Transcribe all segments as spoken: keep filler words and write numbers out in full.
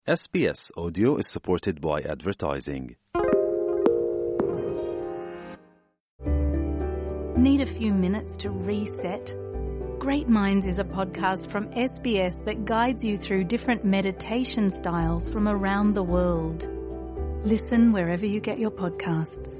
S B S Audio is supported by advertising. Need a few minutes to reset? Great Minds is a podcast from S B S that guides you through different meditation styles from around the world. Listen wherever you get your podcasts.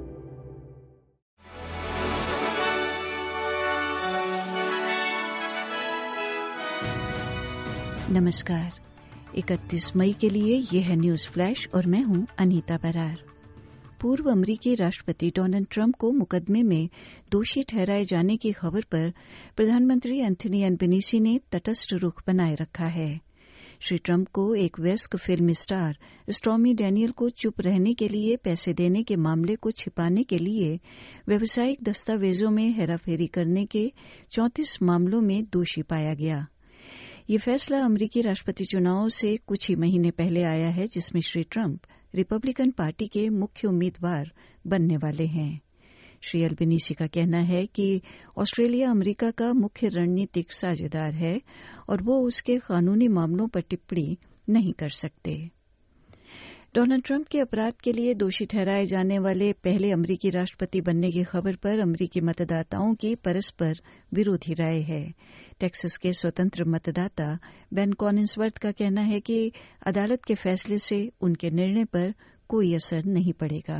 नमस्कार। इकतीस मई के लिए यह है news flash और मैं हूं अनीता बरार। पूर्व अमेरिकी राष्ट्रपति डोनाल्ड ट्रंप को मुकदमे में दोषी ठहराए जाने की खबर पर प्रधानमंत्री एंथनी अल्बनीज़ी ने तटस्थ रुख बनाए रखा है। श्री ट्रंप को एक वयस्क फिल्म स्टार स्टॉर्मी डैनियल को चुप रहने के लिए पैसे देने के मामले को छिपाने के लिए व्यावसायिक दस्तावेजों में हेराफेरी करने के चौंतीस मामलों में दोषी पाया गया। ये फैसला अमेरिकी राष्ट्रपति चुनावों से कुछ ही महीने पहले आया है, जिसमें श्री ट्रंप रिपब्लिकन पार्टी के मुख्य उम्मीदवार बनने वाले हैं। श्री अल्बनीज़ी का कहना है कि ऑस्ट्रेलिया अमेरिका का मुख्य रणनीतिक साझेदार है और वो उसके कानूनी मामलों पर टिप्पणी नहीं कर सकते। डोनाल्ड ट्रंप के अपराध के लिए दोषी ठहराए जाने वाले पहले अमेरिकी राष्ट्रपति बनने की खबर पर अमेरिकी मतदाताओं की परस्पर विरोधी राय है। टेक्सास के स्वतंत्र मतदाता बेन कॉनिंसवर्थ का कहना है कि अदालत के फैसले से उनके निर्णय पर कोई असर नहीं पड़ेगा।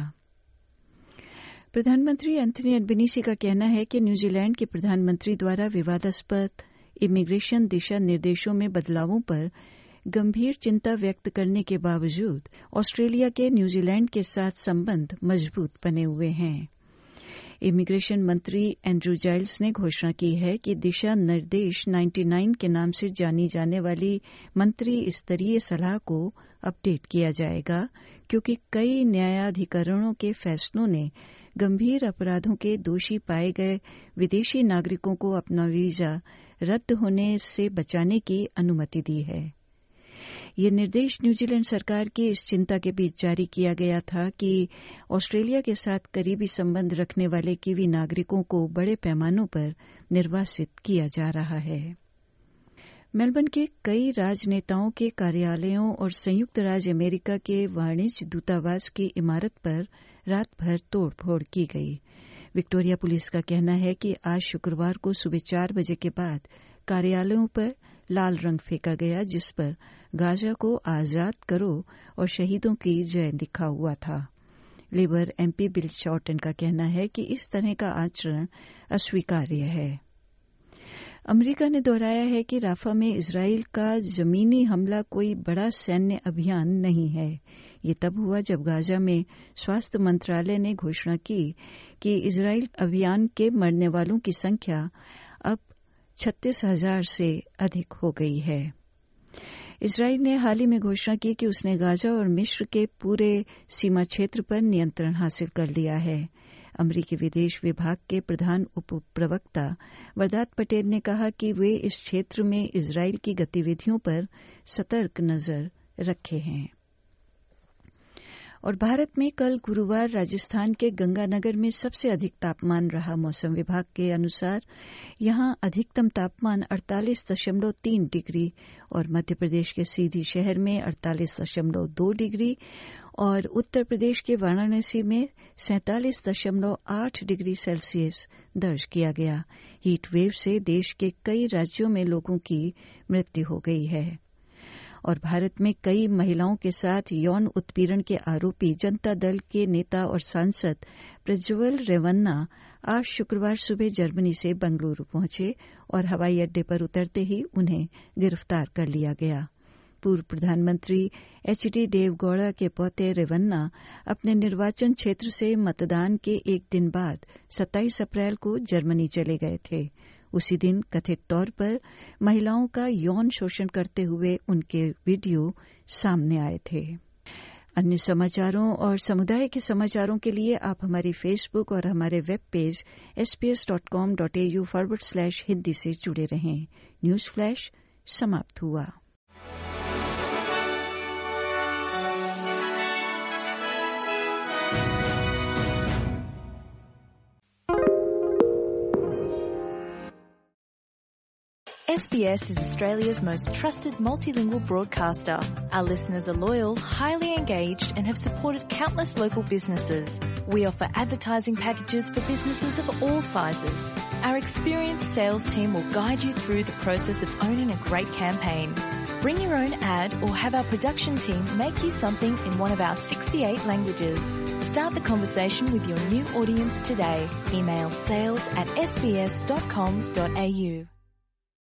प्रधानमंत्री एंथनी अल्बनीज़ी का कहना है कि न्यूजीलैंड के प्रधानमंत्री द्वारा विवादास्पद इमिग्रेशन दिशा निर्देशों में बदलावों पर गंभीर चिंता व्यक्त करने के बावजूद ऑस्ट्रेलिया के न्यूजीलैंड के साथ संबंध मजबूत बने हुए हैं। इमिग्रेशन मंत्री एंड्रू जाइल्स ने घोषणा की है कि दिशा निर्देश निन्यानवे के नाम से जानी जाने वाली मंत्री स्तरीय सलाह को अपडेट किया जाएगा, क्योंकि कई न्यायाधिकरणों के फैसलों ने गंभीर अपराधों के दोषी पाए गए विदेशी नागरिकों को अपना वीजा रद्द होने से बचाने की अनुमति दी है। ये निर्देश न्यूजीलैंड सरकार की इस चिंता के बीच जारी किया गया था कि ऑस्ट्रेलिया के साथ करीबी संबंध रखने वाले कीवी नागरिकों को बड़े पैमानों पर निर्वासित किया जा रहा है। मेलबर्न के कई राजनेताओं के कार्यालयों और संयुक्त राज्य अमेरिका के वाणिज्य दूतावास की इमारत पर रात भर तोड़फोड़ की गई। विक्टोरिया पुलिस का कहना है कि आज शुक्रवार को सुबह चार बजे के बाद कार्यालयों पर लाल रंग फेंका गया, जिस पर गाजा को आजाद करो और शहीदों की जय लिखा हुआ था। लेबर एमपी बिल शॉर्टन का कहना है कि इस तरह का आचरण अस्वीकार्य है। अमेरिका ने दोहराया है कि राफा में इजराइल का जमीनी हमला कोई बड़ा सैन्य अभियान नहीं है। ये तब हुआ जब गाजा में स्वास्थ्य मंत्रालय ने घोषणा की कि इजराइल अभियान के मरने वालों की संख्या अब छत्तीस हजार से अधिक हो गई है। इजराइल ने हाल ही में घोषणा की कि उसने गाजा और मिस्र के पूरे सीमा क्षेत्र पर नियंत्रण हासिल कर लिया है। अमेरिकी विदेश विभाग के प्रधान उप प्रवक्ता वरदात पटेल ने कहा कि वे इस क्षेत्र में इजराइल की गतिविधियों पर सतर्क नजर रखे हैं। और भारत में कल गुरुवार राजस्थान के गंगानगर में सबसे अधिक तापमान रहा। मौसम विभाग के अनुसार यहां अधिकतम तापमान अड़तालीस दशमलव तीन डिग्री और मध्य प्रदेश के सीधी शहर में अड़तालीस दशमलव दो डिग्री और उत्तर प्रदेश के वाराणसी में सैंतालीस दशमलव आठ डिग्री सेल्सियस दर्ज किया गया। हीट वेव से देश के कई राज्यों में लोगों की मृत्यु हो गई है। और भारत में कई महिलाओं के साथ यौन उत्पीड़न के आरोपी जनता दल के नेता और सांसद प्रज्वल रेवन्ना आज शुक्रवार सुबह जर्मनी से बंगलुरु पहुंचे और हवाई अड्डे पर उतरते ही उन्हें गिरफ्तार कर लिया गया। पूर्व प्रधानमंत्री एच डी देवगौड़ा के पोते रेवन्ना अपने निर्वाचन क्षेत्र से मतदान के एक दिन बाद सत्ताईस अप्रैल को जर्मनी चले गए थे। उसी दिन कथित तौर पर महिलाओं का यौन शोषण करते हुए उनके वीडियो सामने आए थे। अन्य समाचारों और समुदाय के समाचारों के लिए आप हमारी फेसबुक और हमारे web page S B S dot com dot A U forward slash Hindi से जुड़े रहें। न्यूज फ्लैश समाप्त हुआ। S B B S is Australia's most trusted multilingual broadcaster. Our listeners are loyal, highly engaged, and have supported countless local businesses. We offer advertising packages for businesses of all sizes. Our experienced sales team will guide you through the process of owning a great campaign. Bring your own ad or have our production team make you something in one of our sixty-eight languages. Start the conversation with your new audience today. Email sales at s b s dot com dot a u.